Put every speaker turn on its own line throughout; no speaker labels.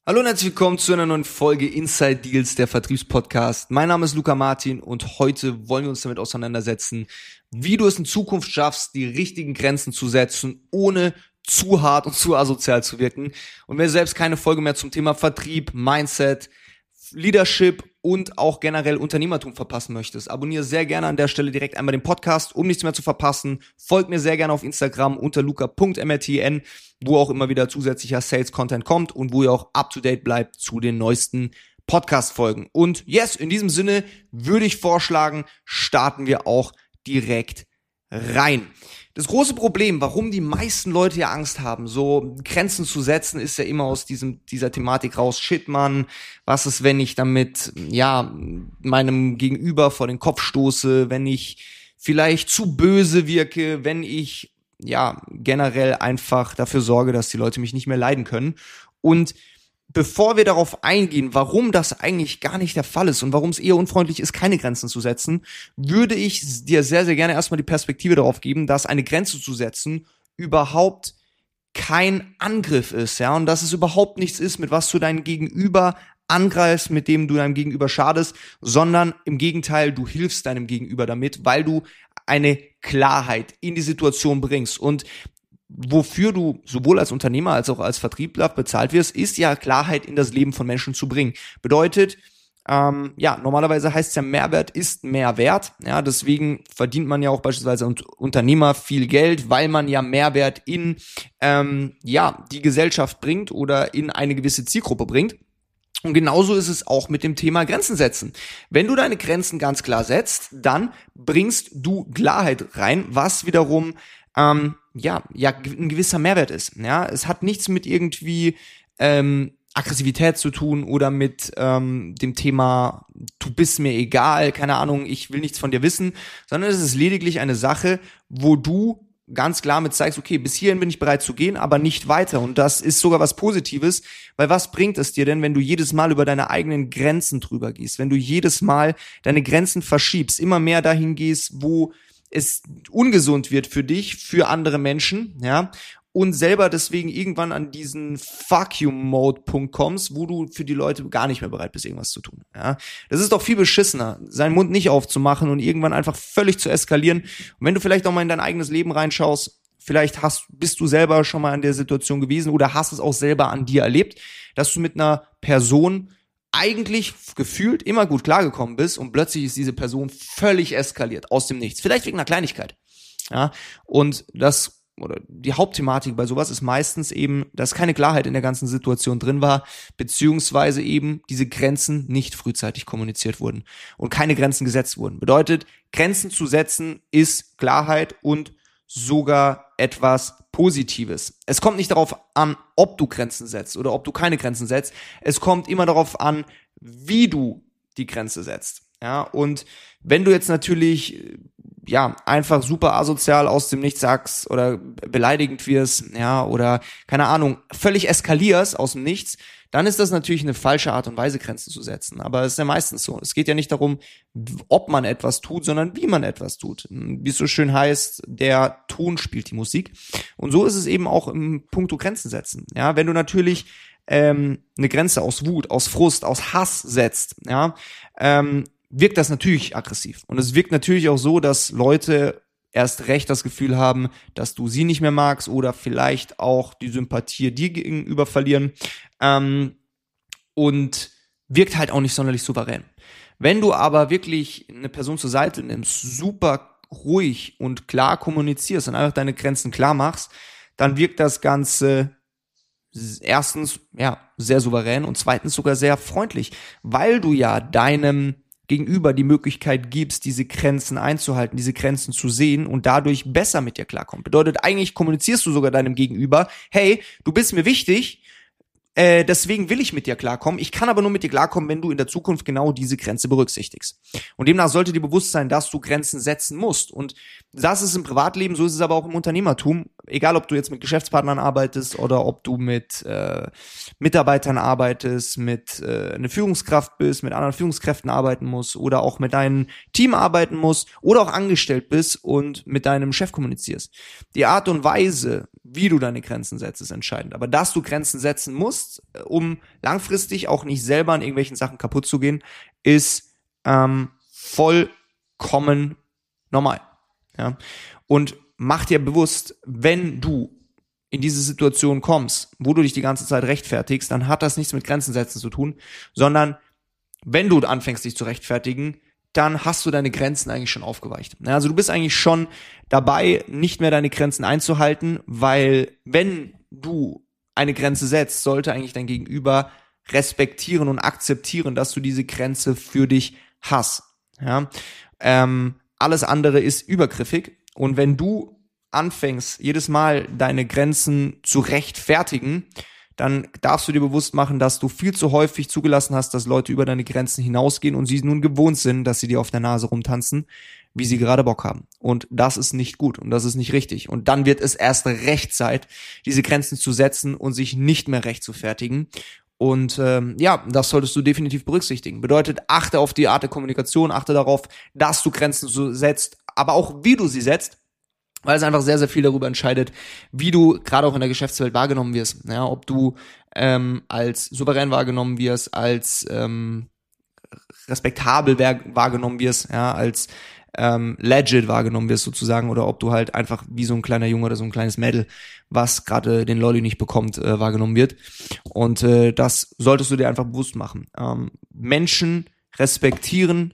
Hallo und herzlich willkommen zu einer neuen Folge Inside Deals, der Vertriebspodcast. Mein Name ist Luca Martin und heute wollen wir uns damit auseinandersetzen, wie du es in Zukunft schaffst, die richtigen Grenzen zu setzen, ohne zu hart und zu asozial zu wirken. Und wenn du selbst keine Folge mehr zum Thema Vertrieb, Mindset, Leadership und auch generell Unternehmertum verpassen möchtest, abonniere sehr gerne an der Stelle direkt einmal den Podcast, um nichts mehr zu verpassen. Folg mir sehr gerne auf Instagram unter luca.mrtn, wo auch immer wieder zusätzlicher Sales-Content kommt und wo ihr auch up-to-date bleibt zu den neuesten Podcast-Folgen. Und yes, in diesem Sinne würde ich vorschlagen, starten wir auch direkt rein. Das große Problem, warum die meisten Leute ja Angst haben, so Grenzen zu setzen, ist ja immer aus dieser Thematik raus. Shit, Mann, was ist, wenn ich damit, meinem Gegenüber vor den Kopf stoße, wenn ich vielleicht zu böse wirke, wenn ich, generell einfach dafür sorge, dass die Leute mich nicht mehr leiden können. Und bevor wir darauf eingehen, warum das eigentlich gar nicht der Fall ist und warum es eher unfreundlich ist, keine Grenzen zu setzen, würde ich dir sehr, sehr gerne erstmal die Perspektive darauf geben, dass eine Grenze zu setzen überhaupt kein Angriff ist, ja, und dass es überhaupt nichts ist, mit was du deinen Gegenüber angreifst, mit dem du deinem Gegenüber schadest, sondern im Gegenteil, du hilfst deinem Gegenüber damit, weil du eine Klarheit in die Situation bringst. Und wofür du sowohl als Unternehmer als auch als Vertriebler bezahlt wirst, ist ja Klarheit in das Leben von Menschen zu bringen. Bedeutet, normalerweise heißt es ja, Mehrwert ist Mehrwert. Ja, deswegen verdient man ja auch beispielsweise als Unternehmer viel Geld, weil man ja Mehrwert in die Gesellschaft bringt oder in eine gewisse Zielgruppe bringt. Und genauso ist es auch mit dem Thema Grenzen setzen. Wenn du deine Grenzen ganz klar setzt, dann bringst du Klarheit rein, was wiederum ein gewisser Mehrwert ist. Ja, es hat nichts mit irgendwie Aggressivität zu tun oder mit dem Thema, du bist mir egal, keine Ahnung, ich will nichts von dir wissen, sondern es ist lediglich eine Sache, wo du ganz klar mit zeigst, okay, bis hierhin bin ich bereit zu gehen, aber nicht weiter. Und das ist sogar was Positives, weil was bringt es dir denn, wenn du jedes Mal über deine eigenen Grenzen drüber gehst, wenn du jedes Mal deine Grenzen verschiebst, immer mehr dahin gehst, wo es ungesund wird für dich, für andere Menschen, ja, und selber deswegen irgendwann an diesen Fuck-you-Mode-Punkt kommst, wo du für die Leute gar nicht mehr bereit bist, irgendwas zu tun. Ja, das ist doch viel beschissener, seinen Mund nicht aufzumachen und irgendwann einfach völlig zu eskalieren. Und wenn du vielleicht auch mal in dein eigenes Leben reinschaust, vielleicht bist du selber schon mal in der Situation gewesen oder hast es auch selber an dir erlebt, dass du mit einer Person eigentlich gefühlt immer gut klargekommen bist und plötzlich ist diese Person völlig eskaliert aus dem Nichts. Vielleicht wegen einer Kleinigkeit. Ja, und die Hauptthematik bei sowas ist meistens eben, dass keine Klarheit in der ganzen Situation drin war, beziehungsweise eben diese Grenzen nicht frühzeitig kommuniziert wurden und keine Grenzen gesetzt wurden. Bedeutet, Grenzen zu setzen ist Klarheit und sogar etwas Positives. Es kommt nicht darauf an, ob du Grenzen setzt oder ob du keine Grenzen setzt. Es kommt immer darauf an, wie du die Grenze setzt. Ja, und wenn du jetzt natürlich einfach super asozial aus dem Nichts sagst oder beleidigend wirst, ja, oder keine Ahnung, völlig eskalierst aus dem Nichts, dann ist das natürlich eine falsche Art und Weise, Grenzen zu setzen. Aber es ist ja meistens so. Es geht ja nicht darum, ob man etwas tut, sondern wie man etwas tut. Wie es so schön heißt, der Ton spielt die Musik. Und so ist es eben auch im Punkto Grenzen setzen. Ja, wenn du natürlich eine Grenze aus Wut, aus Frust, aus Hass setzt, wirkt das natürlich aggressiv. Und es wirkt natürlich auch so, dass Leute erst recht das Gefühl haben, dass du sie nicht mehr magst oder vielleicht auch die Sympathie dir gegenüber verlieren. Und wirkt halt auch nicht sonderlich souverän. Wenn du aber wirklich eine Person zur Seite nimmst, super ruhig und klar kommunizierst und einfach deine Grenzen klar machst, dann wirkt das Ganze erstens sehr souverän und zweitens sogar sehr freundlich, weil du ja deinem Gegenüber die Möglichkeit gibst, diese Grenzen einzuhalten, diese Grenzen zu sehen und dadurch besser mit dir klarkommt. Bedeutet, eigentlich kommunizierst du sogar deinem Gegenüber, hey, du bist mir wichtig, deswegen will ich mit dir klarkommen. Ich kann aber nur mit dir klarkommen, wenn du in der Zukunft genau diese Grenze berücksichtigst. Und demnach sollte dir bewusst sein, dass du Grenzen setzen musst. Und das ist im Privatleben, so ist es aber auch im Unternehmertum. Egal, ob du jetzt mit Geschäftspartnern arbeitest oder ob du mit Mitarbeitern arbeitest, mit einer Führungskraft bist, mit anderen Führungskräften arbeiten musst oder auch mit deinem Team arbeiten musst oder auch angestellt bist und mit deinem Chef kommunizierst. Die Art und Weise, wie du deine Grenzen setzt, ist entscheidend. Aber dass du Grenzen setzen musst, benutzt, um langfristig auch nicht selber an irgendwelchen Sachen kaputt zu gehen, ist vollkommen normal. Ja? Und mach dir bewusst, wenn du in diese Situation kommst, wo du dich die ganze Zeit rechtfertigst, dann hat das nichts mit Grenzen setzen zu tun, sondern wenn du anfängst, dich zu rechtfertigen, dann hast du deine Grenzen eigentlich schon aufgeweicht. Also du bist eigentlich schon dabei, nicht mehr deine Grenzen einzuhalten, weil wenn du eine Grenze setzt, sollte eigentlich dein Gegenüber respektieren und akzeptieren, dass du diese Grenze für dich hast. Ja? Alles andere ist übergriffig und wenn du anfängst, jedes Mal deine Grenzen zu rechtfertigen, dann darfst du dir bewusst machen, dass du viel zu häufig zugelassen hast, dass Leute über deine Grenzen hinausgehen und sie nun gewohnt sind, dass sie dir auf der Nase rumtanzen, wie sie gerade Bock haben. Und das ist nicht gut und das ist nicht richtig. Und dann wird es erst recht Zeit, diese Grenzen zu setzen und sich nicht mehr rechtfertigen. Und das solltest du definitiv berücksichtigen. Bedeutet, achte auf die Art der Kommunikation, achte darauf, dass du Grenzen so setzt, aber auch wie du sie setzt, weil es einfach sehr, sehr viel darüber entscheidet, wie du gerade auch in der Geschäftswelt wahrgenommen wirst. Ja, ob du als souverän wahrgenommen wirst, als respektabel wahrgenommen wirst, ja, als legit wahrgenommen wirst sozusagen, oder ob du halt einfach wie so ein kleiner Junge oder so ein kleines Mädel, was gerade den Lolli nicht bekommt, wahrgenommen wird. Und das solltest du dir einfach bewusst machen. Menschen respektieren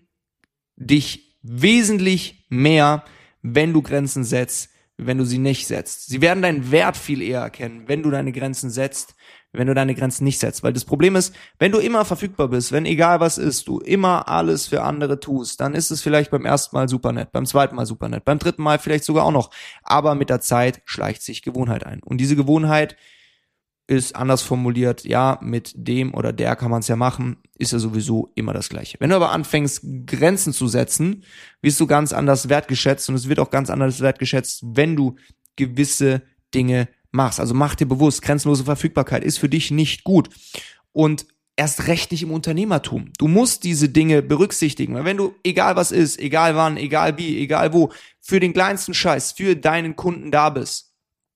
dich wesentlich mehr, wenn du Grenzen setzt, wenn du sie nicht setzt. Sie werden deinen Wert viel eher erkennen, wenn du deine Grenzen setzt, wenn du deine Grenzen nicht setzt. Weil das Problem ist, wenn du immer verfügbar bist, wenn egal was ist, du immer alles für andere tust, dann ist es vielleicht beim ersten Mal super nett, beim zweiten Mal super nett, beim dritten Mal vielleicht sogar auch noch. Aber mit der Zeit schleicht sich Gewohnheit ein. Und diese Gewohnheit ist anders formuliert, ja, mit dem oder der kann man es ja machen, ist ja sowieso immer das Gleiche. Wenn du aber anfängst, Grenzen zu setzen, wirst du ganz anders wertgeschätzt und es wird auch ganz anders wertgeschätzt, wenn du gewisse Dinge machst. Also mach dir bewusst, grenzenlose Verfügbarkeit ist für dich nicht gut und erst recht nicht im Unternehmertum. Du musst diese Dinge berücksichtigen, weil wenn du, egal was ist, egal wann, egal wie, egal wo, für den kleinsten Scheiß, für deinen Kunden da bist,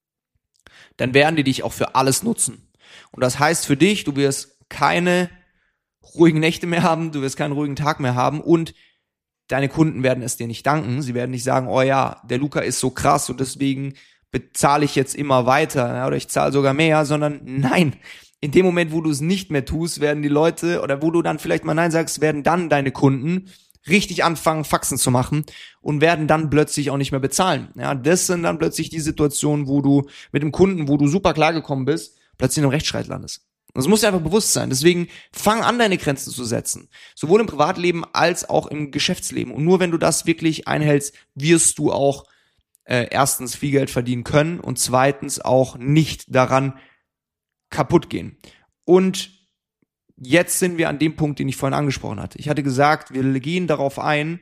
dann werden die dich auch für alles nutzen. Und das heißt für dich, du wirst keine ruhigen Nächte mehr haben, du wirst keinen ruhigen Tag mehr haben und deine Kunden werden es dir nicht danken. Sie werden nicht sagen, oh ja, der Luca ist so krass und deswegen bezahle ich jetzt immer weiter, ja, oder ich zahle sogar mehr, sondern nein, in dem Moment, wo du es nicht mehr tust, werden die Leute, oder wo du dann vielleicht mal Nein sagst, werden dann deine Kunden richtig anfangen, Faxen zu machen und werden dann plötzlich auch nicht mehr bezahlen. Ja, das sind dann plötzlich die Situationen, wo du mit dem Kunden, wo du super klargekommen bist, plötzlich in einem Rechtsstreit landest. Das muss dir einfach bewusst sein. Deswegen fang an, deine Grenzen zu setzen. Sowohl im Privatleben als auch im Geschäftsleben. Und nur wenn du das wirklich einhältst, wirst du auch erstens viel Geld verdienen können und zweitens auch nicht daran kaputt gehen. Und jetzt sind wir an dem Punkt, den ich vorhin angesprochen hatte. Ich hatte gesagt, wir gehen darauf ein,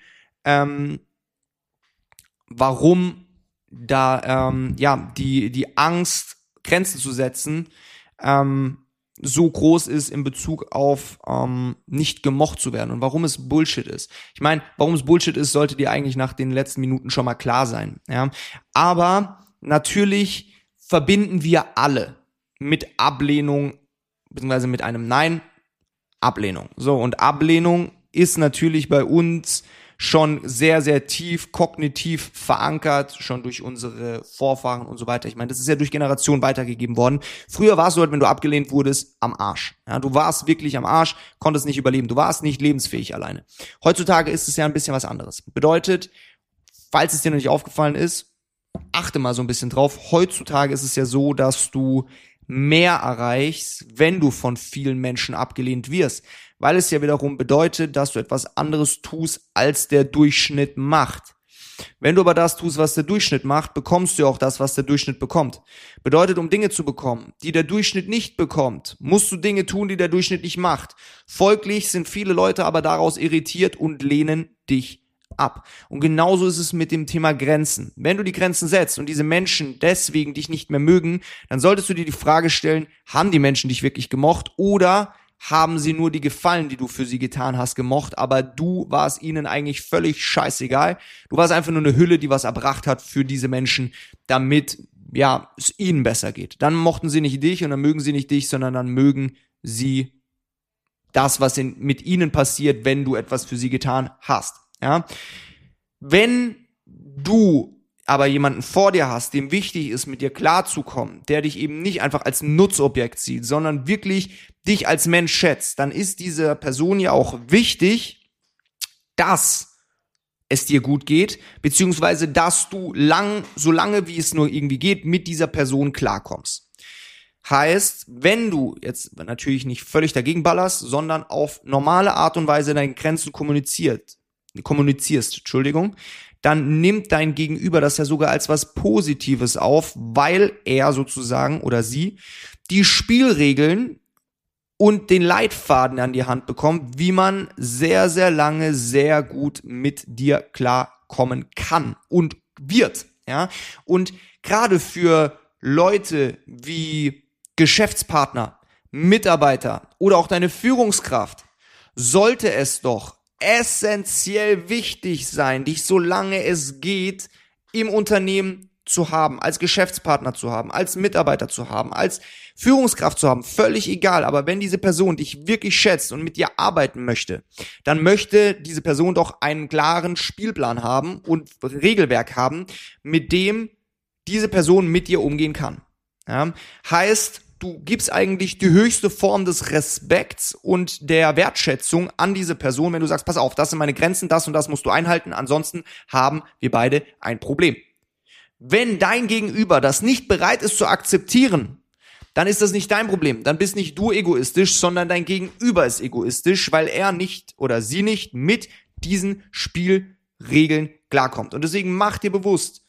warum da die Angst, Grenzen zu setzen, so groß ist in Bezug auf nicht gemocht zu werden und warum es Bullshit ist. Ich meine, warum es Bullshit ist, sollte dir eigentlich nach den letzten Minuten schon mal klar sein. Ja? Aber natürlich verbinden wir alle mit Ablehnung, beziehungsweise mit einem Nein, Ablehnung. So, und Ablehnung ist natürlich bei uns schon sehr, sehr tief kognitiv verankert, schon durch unsere Vorfahren und so weiter. Ich meine, das ist ja durch Generationen weitergegeben worden. Früher war es so, halt, wenn du abgelehnt wurdest, am Arsch. Ja, du warst wirklich am Arsch, konntest nicht überleben. Du warst nicht lebensfähig alleine. Heutzutage ist es ja ein bisschen was anderes. Bedeutet, falls es dir noch nicht aufgefallen ist, achte mal so ein bisschen drauf. Heutzutage ist es ja so, dass du mehr erreichst, wenn du von vielen Menschen abgelehnt wirst, weil es ja wiederum bedeutet, dass du etwas anderes tust, als der Durchschnitt macht. Wenn du aber das tust, was der Durchschnitt macht, bekommst du auch das, was der Durchschnitt bekommt. Bedeutet, um Dinge zu bekommen, die der Durchschnitt nicht bekommt, musst du Dinge tun, die der Durchschnitt nicht macht. Folglich sind viele Leute aber daraus irritiert und lehnen dich ab. Und genauso ist es mit dem Thema Grenzen. Wenn du die Grenzen setzt und diese Menschen deswegen dich nicht mehr mögen, dann solltest du dir die Frage stellen, haben die Menschen dich wirklich gemocht oder haben sie nur die Gefallen, die du für sie getan hast, gemocht, aber du warst ihnen eigentlich völlig scheißegal. Du warst einfach nur eine Hülle, die was erbracht hat für diese Menschen, damit ja, es ihnen besser geht. Dann mochten sie nicht dich und dann mögen sie nicht dich, sondern dann mögen sie das, was mit ihnen passiert, wenn du etwas für sie getan hast. Ja? Wenn du aber jemanden vor dir hast, dem wichtig ist, mit dir klarzukommen, der dich eben nicht einfach als Nutzobjekt sieht, sondern wirklich dich als Mensch schätzt, dann ist dieser Person ja auch wichtig, dass es dir gut geht, beziehungsweise dass du so lange wie es nur irgendwie geht, mit dieser Person klarkommst. Heißt, wenn du jetzt natürlich nicht völlig dagegen ballerst, sondern auf normale Art und Weise deine Grenzen kommunizierst, dann nimmt dein Gegenüber das ja sogar als was Positives auf, weil er sozusagen oder sie die Spielregeln und den Leitfaden an die Hand bekommt, wie man sehr, sehr lange sehr gut mit dir klarkommen kann und wird. Ja? Und gerade für Leute wie Geschäftspartner, Mitarbeiter oder auch deine Führungskraft sollte es doch essentiell wichtig sein, dich solange es geht im Unternehmen zu haben, als Geschäftspartner zu haben, als Mitarbeiter zu haben, als Führungskraft zu haben, völlig egal. Aber wenn diese Person dich wirklich schätzt und mit dir arbeiten möchte, dann möchte diese Person doch einen klaren Spielplan haben und Regelwerk haben, mit dem diese Person mit dir umgehen kann. Ja? Heißt, du gibst eigentlich die höchste Form des Respekts und der Wertschätzung an diese Person, wenn du sagst, pass auf, das sind meine Grenzen, das und das musst du einhalten, ansonsten haben wir beide ein Problem. Wenn dein Gegenüber das nicht bereit ist zu akzeptieren, dann ist das nicht dein Problem. Dann bist nicht du egoistisch, sondern dein Gegenüber ist egoistisch, weil er nicht oder sie nicht mit diesen Spielregeln klarkommt. Und deswegen mach dir bewusst,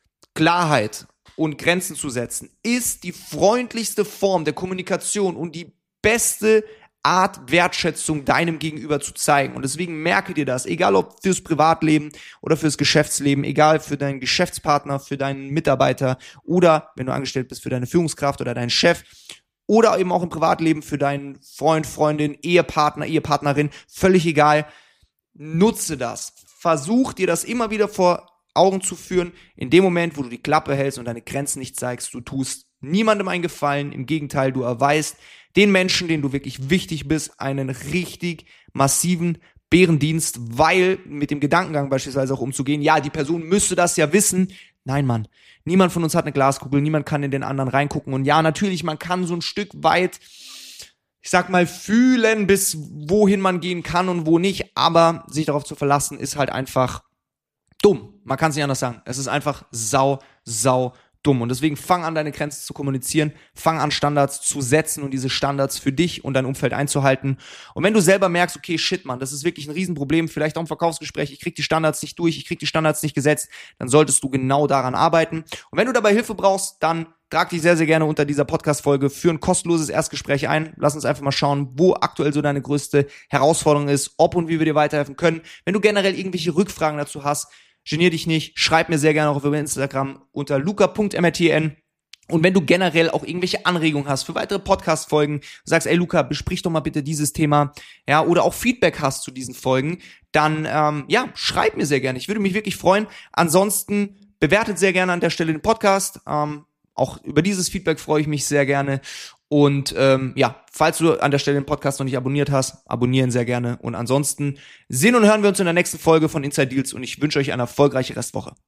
Klarheit und Grenzen zu setzen ist die freundlichste Form der Kommunikation und die beste Art, Wertschätzung deinem Gegenüber zu zeigen. Und deswegen merke dir das, egal ob fürs Privatleben oder fürs Geschäftsleben, egal für deinen Geschäftspartner, für deinen Mitarbeiter oder, wenn du angestellt bist, für deine Führungskraft oder deinen Chef oder eben auch im Privatleben für deinen Freund, Freundin, Ehepartner, Ehepartnerin, völlig egal. Nutze das. Versuch dir das immer wieder vor Augen zu führen. In dem Moment, wo du die Klappe hältst und deine Grenzen nicht zeigst, du tust niemandem einen Gefallen. Im Gegenteil, du erweist den Menschen, denen du wirklich wichtig bist, einen richtig massiven Bärendienst, weil mit dem Gedankengang beispielsweise auch umzugehen, ja, die Person müsste das ja wissen. Nein, Mann, niemand von uns hat eine Glaskugel, niemand kann in den anderen reingucken. Und ja, natürlich, man kann so ein Stück weit, ich sag mal, fühlen, bis wohin man gehen kann und wo nicht, aber sich darauf zu verlassen, ist halt einfach dumm. Man kann es nicht anders sagen. Es ist einfach sau dumm. Und deswegen fang an, deine Grenzen zu kommunizieren, fang an, Standards zu setzen und diese Standards für dich und dein Umfeld einzuhalten. Und wenn du selber merkst, okay, shit, Mann, das ist wirklich ein Riesenproblem, vielleicht auch im Verkaufsgespräch, ich krieg die Standards nicht durch, ich krieg die Standards nicht gesetzt, dann solltest du genau daran arbeiten. Und wenn du dabei Hilfe brauchst, dann trag dich sehr, sehr gerne unter dieser Podcast-Folge für ein kostenloses Erstgespräch ein. Lass uns einfach mal schauen, wo aktuell so deine größte Herausforderung ist, ob und wie wir dir weiterhelfen können. Wenn du generell irgendwelche Rückfragen dazu hast, genier dich nicht, schreib mir sehr gerne auch über Instagram unter luca.mrtn. Und wenn du generell auch irgendwelche Anregungen hast für weitere Podcast-Folgen, sagst, ey Luca, besprich doch mal bitte dieses Thema, ja, oder auch Feedback hast zu diesen Folgen, dann, schreib mir sehr gerne. Ich würde mich wirklich freuen. Ansonsten bewertet sehr gerne an der Stelle den Podcast. Auch über dieses Feedback freue ich mich sehr gerne. Und falls du an der Stelle den Podcast noch nicht abonniert hast, abonnieren sehr gerne. Und ansonsten sehen und hören wir uns in der nächsten Folge von Inside Deals und ich wünsche euch eine erfolgreiche Restwoche.